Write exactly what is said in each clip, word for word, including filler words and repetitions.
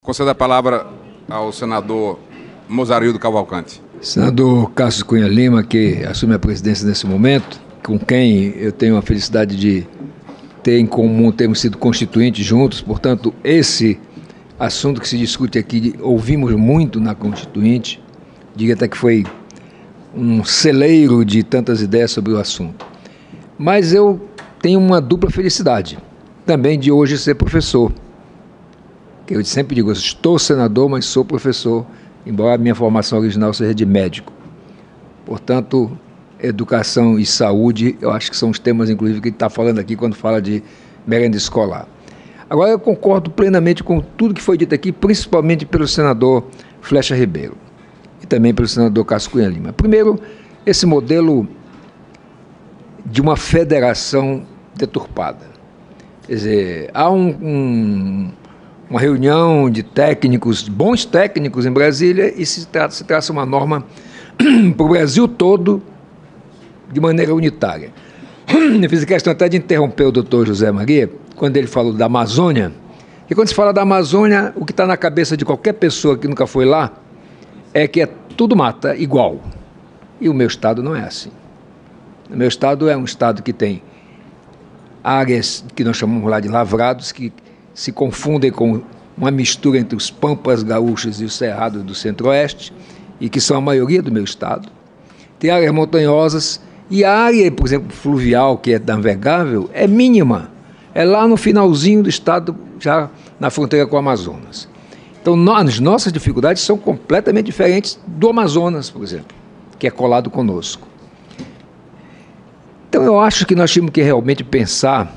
Concedo a palavra ao senador Mozarildo Cavalcante. Senador Cássio Cunha Lima, que assume a presidência nesse momento, com quem eu tenho a felicidade de ter em comum, termos sido constituintes juntos, portanto, esse assunto que se discute aqui, ouvimos muito na Constituinte, diga até que foi um celeiro de tantas ideias sobre o assunto. Mas eu tenho uma dupla felicidade, também de hoje ser professor. Eu sempre digo, eu estou senador, mas sou professor, embora a minha formação original seja de médico. Portanto, educação e saúde, eu acho que são os temas, inclusive, que ele está falando aqui quando fala de merenda escolar. Agora, eu concordo plenamente com tudo que foi dito aqui, principalmente pelo senador Flecha Ribeiro e também pelo senador Cássio Cunha Lima. Primeiro, esse modelo de uma federação deturpada. Quer dizer, há um... um uma reunião de técnicos, bons técnicos em Brasília, e se, tra se traça uma norma para o Brasil todo de maneira unitária. Eu fiz questão até de interromper o doutor José Maria, quando ele falou da Amazônia, e quando se fala da Amazônia, o que está na cabeça de qualquer pessoa que nunca foi lá, é que é tudo mata igual. E o meu estado não é assim. O meu estado é um estado que tem áreas que nós chamamos lá de lavrados, que se confundem com uma mistura entre os pampas gaúchos e os cerrados do centro-oeste, e que são a maioria do meu estado. Tem áreas montanhosas, e a área, por exemplo, fluvial, que é navegável, é mínima. É lá no finalzinho do estado, já na fronteira com o Amazonas. Então, as nossas dificuldades são completamente diferentes do Amazonas, por exemplo, que é colado conosco. Então, eu acho que nós tínhamos que realmente pensar...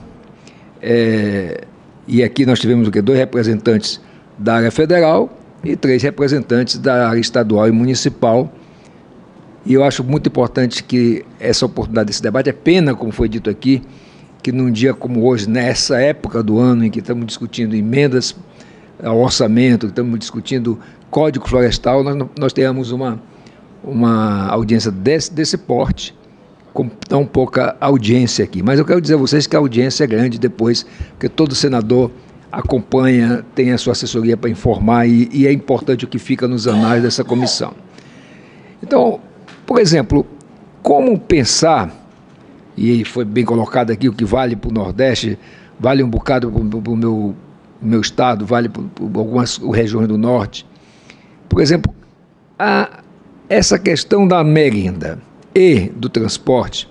É, E aqui nós tivemos o quê? Dois representantes da área federal e três representantes da área estadual e municipal. E eu acho muito importante que essa oportunidade desse debate, é pena, como foi dito aqui, que num dia como hoje, nessa época do ano em que estamos discutindo emendas ao orçamento, que estamos discutindo Código Florestal, nós, nós tenhamos uma, uma audiência desse, desse porte, com tão pouca audiência aqui. Mas eu quero dizer a vocês que a audiência é grande depois, porque todo senador acompanha, tem a sua assessoria para informar, e, e é importante o que fica nos anais dessa comissão. Então, por exemplo, como pensar, e foi bem colocado aqui, o que vale para o Nordeste, vale um bocado para o meu, meu estado, vale para algumas regiões do Norte. Por exemplo, a, essa questão da merenda e do transporte,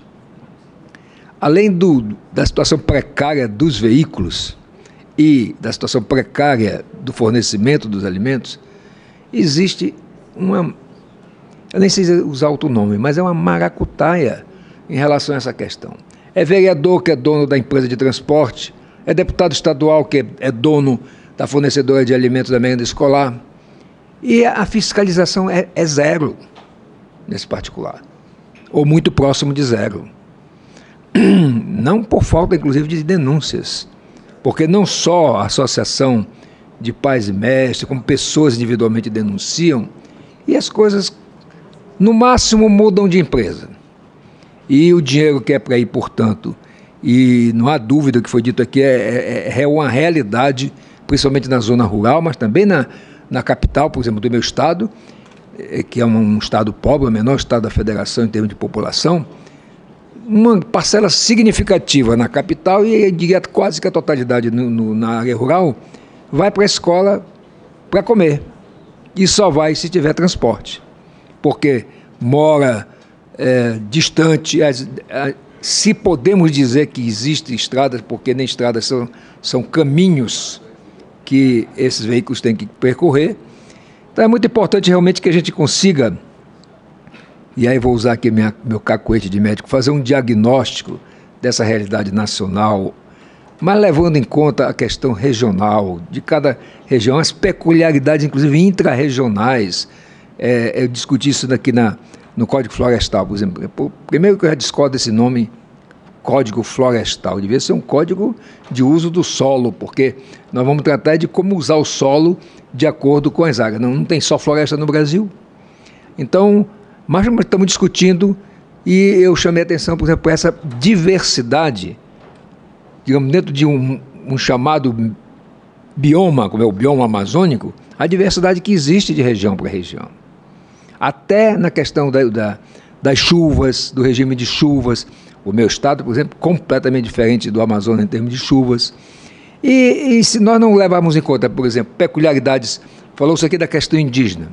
além do, da situação precária dos veículos e da situação precária do fornecimento dos alimentos, existe uma, eu nem sei usar outro nome, mas é uma maracutaia em relação a essa questão. É vereador que é dono da empresa de transporte, é deputado estadual que é, é dono da fornecedora de alimentos da merenda escolar, e a fiscalização é, é zero nesse particular, ou muito próximo de zero. Não por falta, inclusive, de denúncias, porque não só a associação de pais e mestres, como pessoas individualmente denunciam, e as coisas, no máximo, mudam de empresa. E o dinheiro que é para ir, portanto, e não há dúvida, o que foi dito aqui é, é, é uma realidade, principalmente na zona rural, mas também na, na capital, por exemplo, do meu estado, que é um estado pobre, o menor estado da federação em termos de população, uma parcela significativa na capital e diria quase que a totalidade no, no, na área rural vai para a escola para comer, e só vai se tiver transporte, porque mora é, distante, as, a, se podemos dizer que existem estradas, porque nem estradas são, são caminhos que esses veículos têm que percorrer. Então é muito importante realmente que a gente consiga, e aí vou usar aqui minha, meu cacuete de médico, fazer um diagnóstico dessa realidade nacional, mas levando em conta a questão regional, de cada região, as peculiaridades, inclusive intra-regionais. É, eu discuti isso aqui na, no Código Florestal, por exemplo. Primeiro que eu já discordo desse nome, Código Florestal, devia ser um código de uso do solo, porque nós vamos tratar de como usar o solo de acordo com as áreas. Não, não tem só floresta no Brasil. Então, mas estamos discutindo, e eu chamei a atenção, por exemplo, para essa diversidade, digamos, dentro de um, um chamado bioma, como é o bioma amazônico, a diversidade que existe de região para região. Até na questão da, da, das chuvas, do regime de chuvas. O meu estado, por exemplo, completamente diferente do Amazonas em termos de chuvas. E, e se nós não levarmos em conta, por exemplo, peculiaridades, falou-se aqui da questão indígena.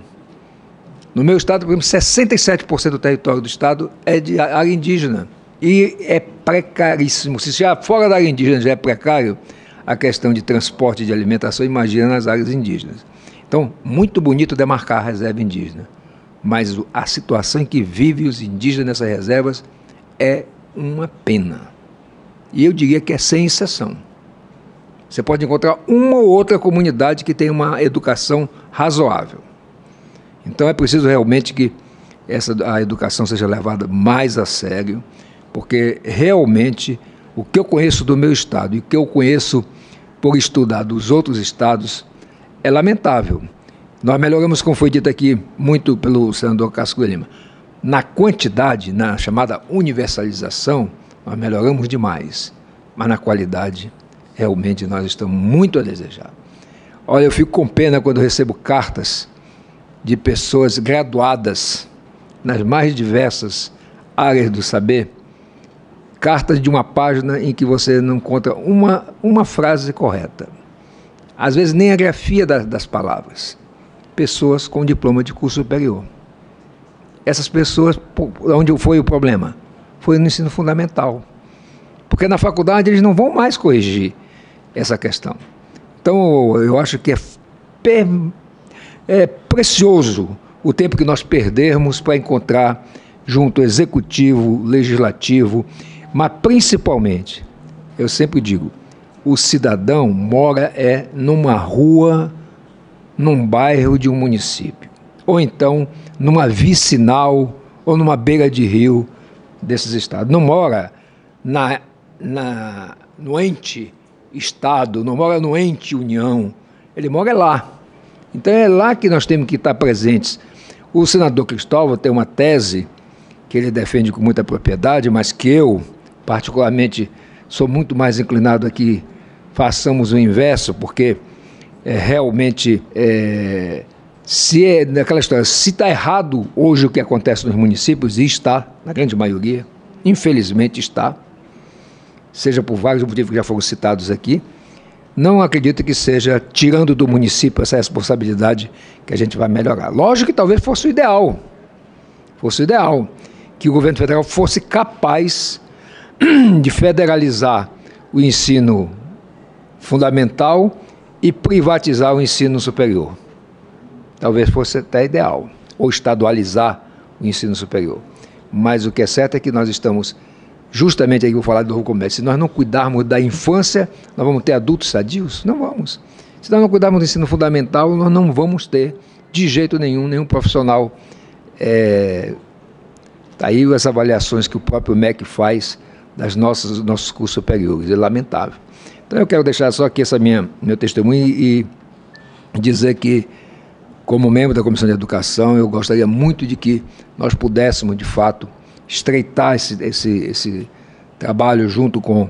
No meu estado, por exemplo, sessenta e sete por cento do território do estado é de área indígena. E é precaríssimo. Se já fora da área indígena já é precário, a questão de transporte de alimentação, imagina nas áreas indígenas. Então, muito bonito demarcar a reserva indígena, mas a situação em que vivem os indígenas nessas reservas é uma pena. E eu diria que é sem exceção. Você pode encontrar uma ou outra comunidade que tem uma educação razoável. Então é preciso realmente que essa, a educação seja levada mais a sério, porque realmente o que eu conheço do meu estado e o que eu conheço por estudar dos outros estados é lamentável. Nós melhoramos, como foi dito aqui muito pelo senador Cássio Lima, na quantidade, na chamada universalização, nós melhoramos demais, mas na qualidade, realmente nós estamos muito a desejar. Olha, eu fico com pena quando eu recebo cartas de pessoas graduadas nas mais diversas áreas do saber, cartas de uma página em que você não encontra uma, uma frase correta. Às vezes nem a grafia da, das palavras. Pessoas com diploma de curso superior. Essas pessoas, onde foi o problema? Foi no ensino fundamental. Porque na faculdade eles não vão mais corrigir essa questão. Então eu acho que é, per, é precioso o tempo que nós perdermos para encontrar junto ao executivo, legislativo, mas principalmente, eu sempre digo, o cidadão mora é numa rua, num bairro de um município, ou então numa vicinal ou numa beira de rio desses estados. Não mora na, na, no ente Estado, não mora no ente União, ele mora lá. Então é lá que nós temos que estar presentes. O senador Cristóvão tem uma tese que ele defende com muita propriedade, mas que eu, particularmente, sou muito mais inclinado a que façamos o inverso, porque é, realmente, é, se é naquela história, se está errado hoje o que acontece nos municípios, e está, na grande maioria, infelizmente está, seja por vários motivos que já foram citados aqui, não acredito que seja tirando do município essa responsabilidade que a gente vai melhorar. Lógico que talvez fosse o ideal, fosse o ideal, que o governo federal fosse capaz de federalizar o ensino fundamental e privatizar o ensino superior. Talvez fosse até ideal, ou estadualizar o ensino superior. Mas o que é certo é que nós estamos, justamente aí que eu vou falar do novo comércio, se nós não cuidarmos da infância, nós vamos ter adultos sadios? Não vamos. Se nós não cuidarmos do ensino fundamental, nós não vamos ter, de jeito nenhum, nenhum profissional. É, tá aí as avaliações que o próprio M E C faz das nossas, dos nossos cursos superiores, é lamentável. Então eu quero deixar só aqui essa minha, meu testemunho e, e dizer que, como membro da Comissão de Educação, eu gostaria muito de que nós pudéssemos, de fato, estreitar esse, esse, esse trabalho junto com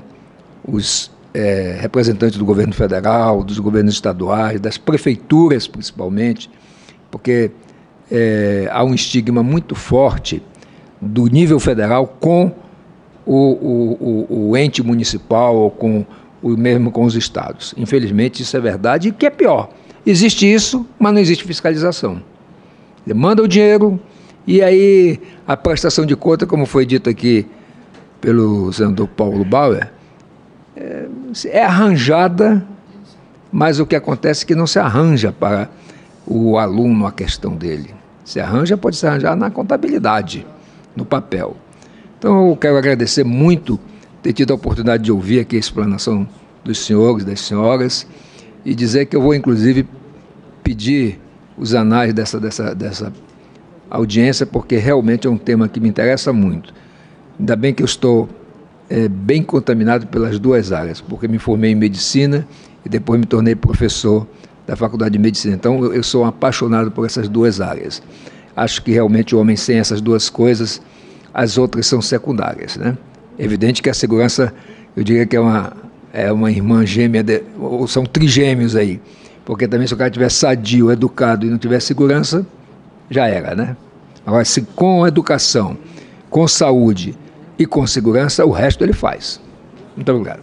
os é, representantes do governo federal, dos governos estaduais, das prefeituras principalmente, porque é, há um estigma muito forte do nível federal com o, o, o, o ente municipal ou com o mesmo com os estados. Infelizmente isso é verdade, e o que é pior, existe isso, mas não existe fiscalização. Ele manda o dinheiro e aí a prestação de conta, como foi dito aqui pelo senador Paulo Bauer, é, é arranjada, mas o que acontece é que não se arranja para o aluno a questão dele. Se arranja, pode se arranjar na contabilidade, no papel. Então eu quero agradecer muito ter tido a oportunidade de ouvir aqui a explanação dos senhores, das senhoras, e dizer que eu vou inclusive pedir os anais dessa, dessa, dessa audiência, porque realmente é um tema que me interessa muito. Ainda bem que eu estou é, bem contaminado pelas duas áreas, porque me formei em medicina e depois me tornei professor da Faculdade de Medicina. Então eu, eu sou um apaixonado por essas duas áreas. Acho que realmente o homem sem essas duas coisas, as outras são secundárias, né? É evidente que a segurança, eu diria que é uma, é uma irmã gêmea, de, ou são trigêmeos aí. Porque também se o cara estiver sadio, educado e não tiver segurança, já era, né? Agora, se com educação, com saúde e com segurança, o resto ele faz. Muito obrigado.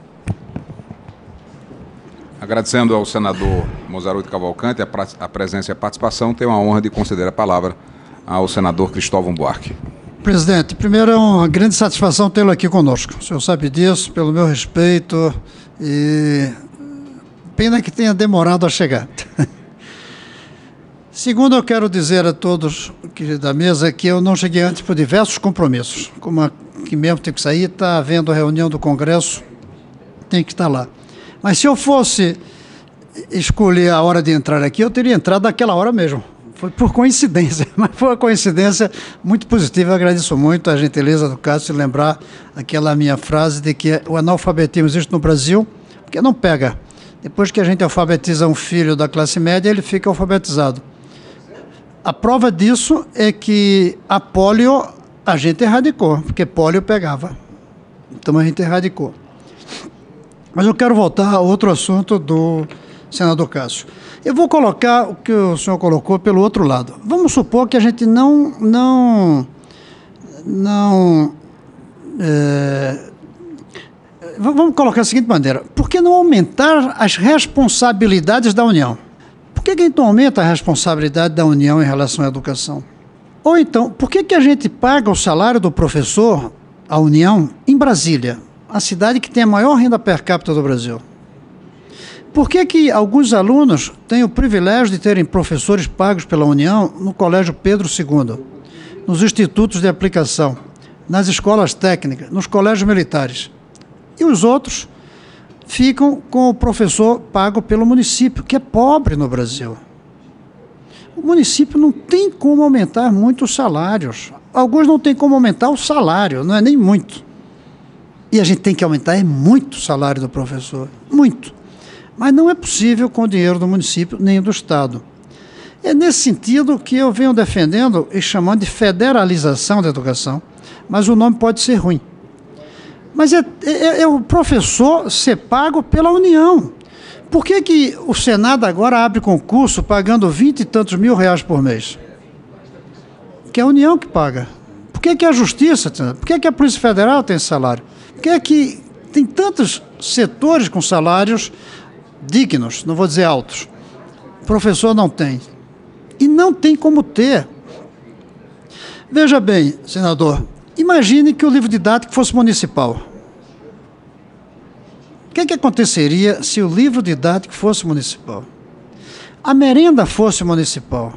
Agradecendo ao senador Mozaruti Cavalcante a, pra, a presença e a participação, tenho a honra de conceder a palavra ao senador Cristóvão Buarque. Presidente, primeiro é uma grande satisfação tê-lo aqui conosco. O senhor sabe disso, pelo meu respeito, e pena que tenha demorado a chegar. Segundo, eu quero dizer a todos que da mesa que eu não cheguei antes por diversos compromissos. Como aqui mesmo tem que sair, está havendo reunião do Congresso, tem que estar lá. Mas se eu fosse escolher a hora de entrar aqui, eu teria entrado naquela hora mesmo. Foi por coincidência, mas foi uma coincidência muito positiva. Eu agradeço muito a gentileza do Cássio de lembrar aquela minha frase de que o analfabetismo existe no Brasil, porque não pega. Depois que a gente alfabetiza um filho da classe média, ele fica alfabetizado. A prova disso é que a pólio a gente erradicou, porque pólio pegava. Então a gente erradicou. Mas eu quero voltar a outro assunto do senador Cássio. Eu vou colocar o que o senhor colocou pelo outro lado. Vamos supor que a gente não... não, não é, vamos colocar da seguinte maneira. Por que não aumentar as responsabilidades da União? Por que, que a gente não aumenta a responsabilidade da União em relação à educação? Ou então, por que, que a gente paga o salário do professor, a União, em Brasília, a cidade que tem a maior renda per capita do Brasil? Por que que alguns alunos têm o privilégio de terem professores pagos pela União no Colégio Pedro segundo, nos institutos de aplicação, nas escolas técnicas, nos colégios militares? E os outros ficam com o professor pago pelo município, que é pobre no Brasil. O município não tem como aumentar muito os salários. Alguns não têm como aumentar o salário, não é nem muito. E a gente tem que aumentar é muito o salário do professor, muito. Mas não é possível com o dinheiro do município nem do Estado. É nesse sentido que eu venho defendendo e chamando de federalização da educação, mas o nome pode ser ruim. Mas é, é, é o professor ser pago pela União. Por que que o Senado agora abre concurso pagando vinte e tantos mil reais por mês? Que é a União que paga. Por que que a Justiça, por que que a Polícia Federal tem esse salário? Por que que tem tantos setores com salários dignos, não vou dizer altos? O professor não tem. E não tem como ter. Veja bem, senador, imagine que o livro didático fosse municipal. O que que aconteceria se o livro didático fosse municipal? A merenda fosse municipal?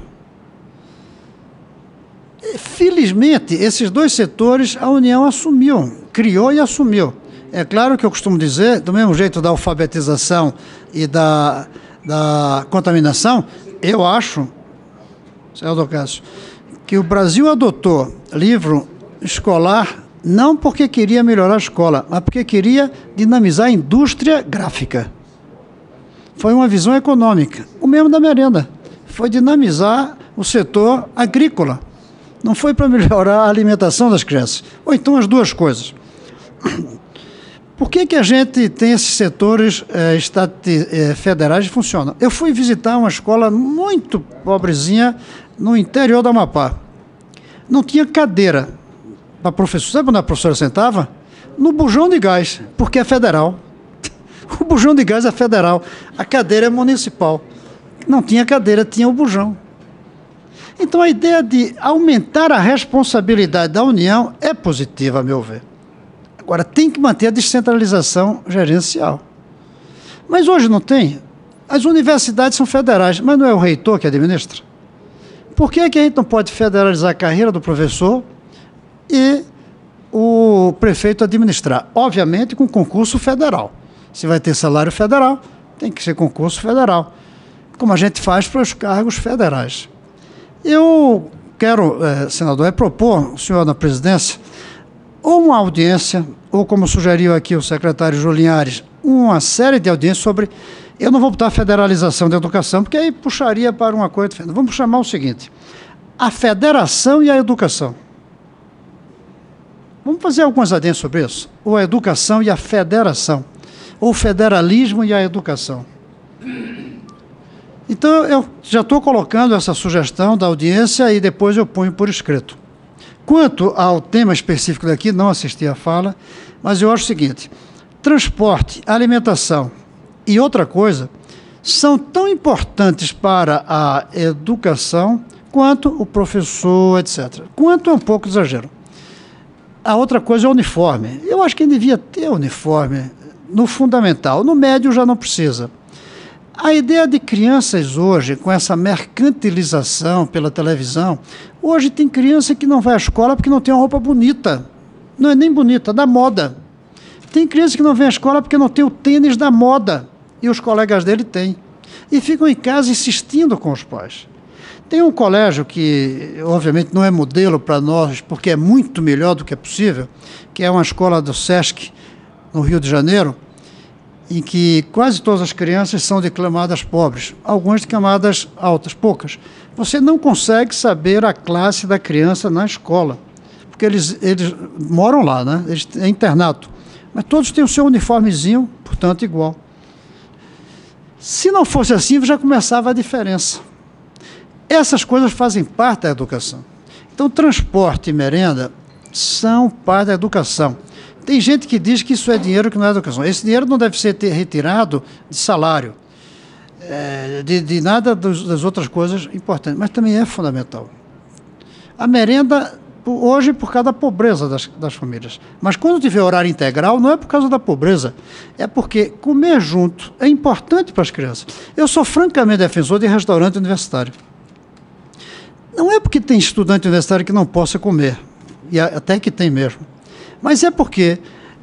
Felizmente, esses dois setores a União assumiu, criou e assumiu. É claro que eu costumo dizer, do mesmo jeito da alfabetização e da, da contaminação, eu acho, senador Cássio, que o Brasil adotou livro escolar não porque queria melhorar a escola, mas porque queria dinamizar a indústria gráfica. Foi uma visão econômica. O mesmo da merenda. Foi dinamizar o setor agrícola. Não foi para melhorar a alimentação das crianças. Ou então as duas coisas. Por que que a gente tem esses setores eh, estati, eh, federais que funcionam? Eu fui visitar uma escola muito pobrezinha no interior do Amapá. Não tinha cadeira para professor. Sabe onde a professora sentava? No bujão de gás, porque é federal. O bujão de gás é federal. A cadeira é municipal. Não tinha cadeira, tinha o bujão. Então a ideia de aumentar a responsabilidade da União é positiva, a meu ver. Agora, tem que manter a descentralização gerencial. Mas hoje não tem. As universidades são federais, mas não é o reitor que administra? Por que que a gente não pode federalizar a carreira do professor e o prefeito administrar? Obviamente com concurso federal. Se vai ter salário federal, tem que ser concurso federal, como a gente faz para os cargos federais. Eu quero, eh, senador, é propor, o senhor na presidência, ou uma audiência, ou como sugeriu aqui o secretário Julinhares, uma série de audiências sobre... Eu não vou botar a federalização da educação, porque aí puxaria para uma coisa... Vamos chamar o seguinte, a federação e a educação. Vamos fazer algumas audiências sobre isso? Ou a educação e a federação. o federalismo e a educação. Então, eu já estou colocando essa sugestão da audiência e depois eu ponho por escrito. Quanto ao tema específico daqui, não assisti à fala, mas eu acho o seguinte: transporte, alimentação e outra coisa são tão importantes para a educação quanto o professor, etcétera. Quanto é um pouco exagero. A outra coisa é o uniforme. Eu acho que devia ter uniforme no fundamental. No médio já não precisa. A ideia de crianças hoje, com essa mercantilização pela televisão, hoje tem criança que não vai à escola porque não tem uma roupa bonita. Não é nem bonita, da moda. Tem criança que não vem à escola porque não tem o tênis da moda. E os colegas dele têm. E ficam em casa insistindo com os pais. Tem um colégio que, obviamente, não é modelo para nós, porque é muito melhor do que é possível, que é uma escola do SESC, no Rio de Janeiro, em que quase todas as crianças são de camadas pobres, algumas de camadas altas, poucas. Você não consegue saber a classe da criança na escola, porque eles, eles moram lá, né? Eles, é internato. Mas todos têm o seu uniformezinho, portanto, igual. Se não fosse assim, já começava a diferença. Essas coisas fazem parte da educação. Então, transporte e merenda são parte da educação. Tem gente que diz que isso é dinheiro que não é educação. Esse dinheiro não deve ser retirado de salário, é, de, de nada dos, das outras coisas importantes, mas também é fundamental. A merenda, hoje, por causa da pobreza das, das famílias. Mas quando tiver horário integral, não é por causa da pobreza, é porque comer junto é importante para as crianças. Eu sou francamente defensor de restaurante universitário. Não é porque tem estudante universitário que não possa comer, e até que tem mesmo, mas é porque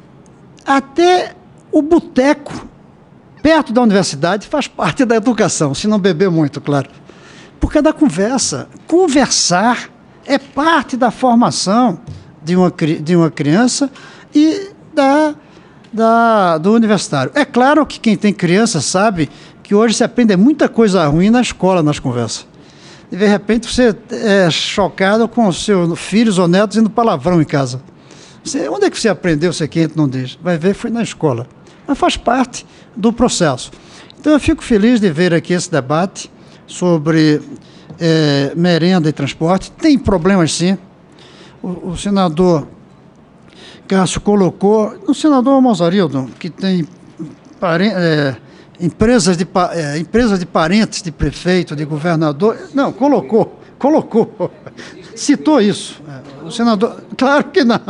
até o boteco, perto da universidade, faz parte da educação, se não beber muito, claro. Por causa da conversa. Conversar é parte da formação de uma, de uma criança e da, da, do universitário. É claro que quem tem criança sabe que hoje se aprende muita coisa ruim na escola, nas conversas. E, de repente, você é chocado com os seus filhos ou netos indo palavrão em casa. Você, onde é que você aprendeu ser quente, não diz? Vai ver, foi na escola. Mas faz parte do processo. Então, eu fico feliz de ver aqui esse debate sobre é, merenda e transporte. Tem problemas, sim. O, o senador Cássio colocou... O senador Mozarildo, que tem... É, Empresas de, é, empresas de parentes de prefeito, de governador... Não, colocou, colocou. Citou isso. É, o senador... Claro que não.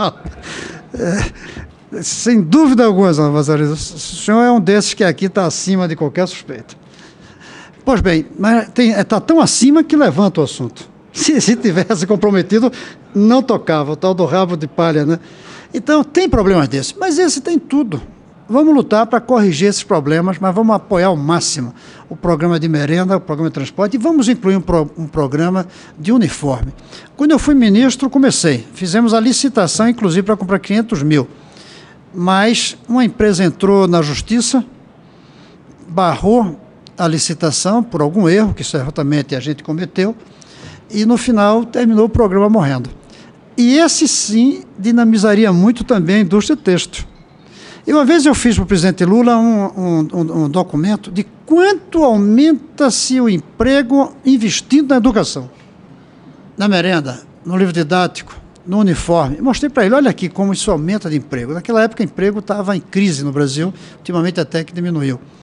É, sem dúvida alguma, senador Vazarildo. O senhor é um desses que aqui está acima de qualquer suspeita. Pois bem, mas está tão acima que levanta o assunto. Se, se tivesse comprometido, não tocava. O tal do rabo de palha, né? Então, tem problemas desses. Mas esse tem tudo. Vamos lutar para corrigir esses problemas, mas vamos apoiar ao máximo o programa de merenda, o programa de transporte, e vamos incluir um, pro, um programa de uniforme. Quando eu fui ministro, comecei. Fizemos a licitação, inclusive, para comprar quinhentos mil. Mas uma empresa entrou na justiça, barrou a licitação por algum erro, que certamente a gente cometeu, e no final terminou o programa morrendo. E esse, sim, dinamizaria muito também a indústria têxtil. E uma vez eu fiz para o presidente Lula um, um, um documento de quanto aumenta-se o emprego investindo na educação, na merenda, no livro didático, no uniforme. Mostrei para ele, olha aqui como isso aumenta de emprego. Naquela época, o emprego estava em crise no Brasil, ultimamente até que diminuiu.